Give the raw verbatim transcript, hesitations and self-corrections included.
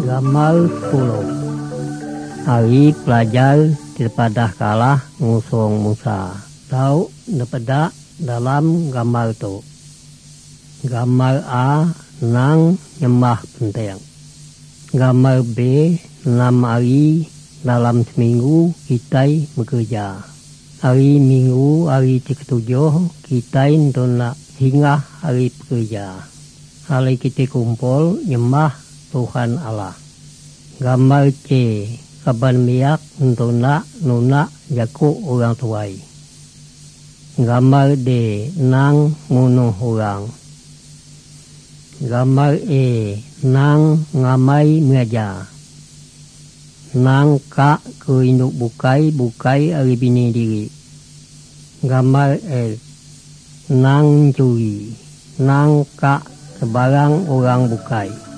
Gambar sepuluh. Hari pelajar terpadah kalah ngusung Musa. Tahu nepedak dalam gambar tu. Gambar A, nang nyembah penting. Gambar B, enam hari dalam seminggu kita bekerja. Hari minggu, hari ketujuh, kita untuk nak singgah hari bekerja. Hari kita kumpul, nyembah Tuhan Allah. Gambar C, kaban miak untuk nak nunak jakuk orang tuai. Gambar D, nang munuh orang. Gambar E, nang ngamai mengajar. Nang kak ke induk bukai, bukai hari bini diri. Gambar F, nang curi. Nang kak sebarang orang bukai.